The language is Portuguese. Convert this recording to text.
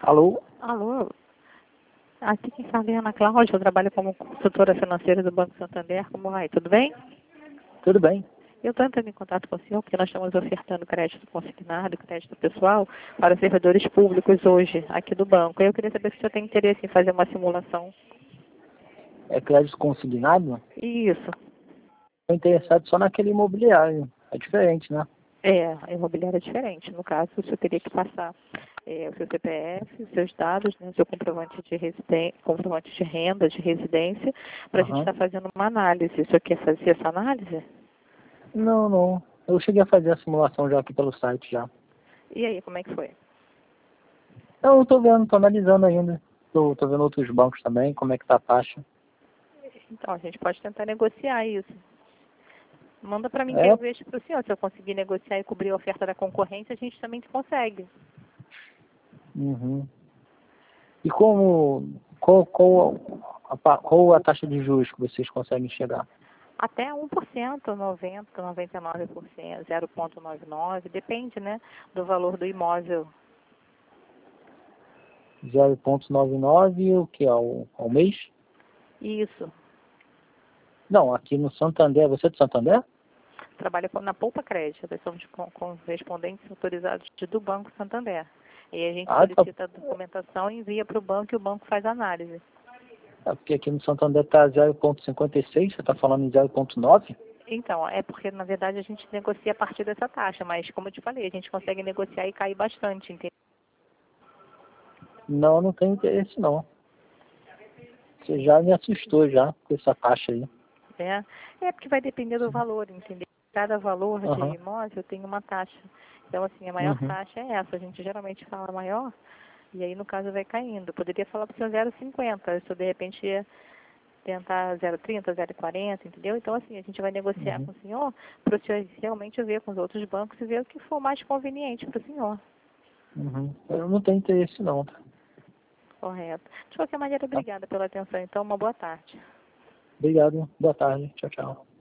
Alô? Alô? Aqui quem fala é a Ana Cláudia, eu trabalho como consultora financeira do Banco Santander. Como vai? Tudo bem? Tudo bem? Eu estou entrando em contato com o senhor porque nós estamos ofertando crédito consignado, crédito pessoal, para os servidores públicos hoje, aqui do banco. Eu queria saber se o senhor tem interesse em fazer uma simulação. É crédito consignado? Isso. Estou interessado só naquele imobiliário. É diferente, né? A imobiliária é diferente. No caso, o senhor teria que passar o seu CPF, os seus dados, né, o seu comprovante de renda, de residência, para a gente Aham. estar fazendo uma análise. O senhor quer fazer essa análise? Não, não. Eu cheguei a fazer a simulação já aqui pelo site já. E aí, como é que foi? Eu estou vendo, estou analisando ainda. Estou vendo outros bancos também, como é que tá a taxa. Então, a gente pode tentar negociar isso. Manda para mim que É? eu vejo para o senhor. Se eu conseguir negociar e cobrir a oferta da concorrência, a gente também consegue. Uhum. E qual a taxa de juros que vocês conseguem chegar? Até 1%, 90%, 99%, 0,99%, depende, né, do valor do imóvel. 0,99 o que? Ao mês? Isso. Não, aqui no Santander. Você é de Santander? Trabalha na Poupa Crédito, nós somos correspondentes autorizados do Banco Santander. E a gente Ah, tá. solicita a documentação, envia para o banco e o banco faz a análise. É porque aqui no Santander está 0,56, você está falando em 0,9? Então, é porque, na verdade, a gente negocia a partir dessa taxa, mas, como eu te falei, a gente consegue negociar e cair bastante, entendeu? Não, não tem interesse não. Você já me assustou já com essa taxa aí. É porque vai depender do valor, entendeu? Cada valor de Aham. imóvel tem uma taxa. Então, assim, a maior Uhum. taxa é essa. A gente geralmente fala maior, e aí, no caso, vai caindo. Poderia falar para o senhor 0,50, se eu, de repente, ia tentar 0,30, 0,40, entendeu? Então, assim, a gente vai negociar Uhum. com o senhor para o senhor realmente ver com os outros bancos e ver o que for mais conveniente para o senhor. Uhum. Eu não tenho interesse não, tá? Correto. De qualquer maneira, Tá? obrigada pela atenção. Então, uma boa tarde. Obrigado. Boa tarde. Tchau, tchau.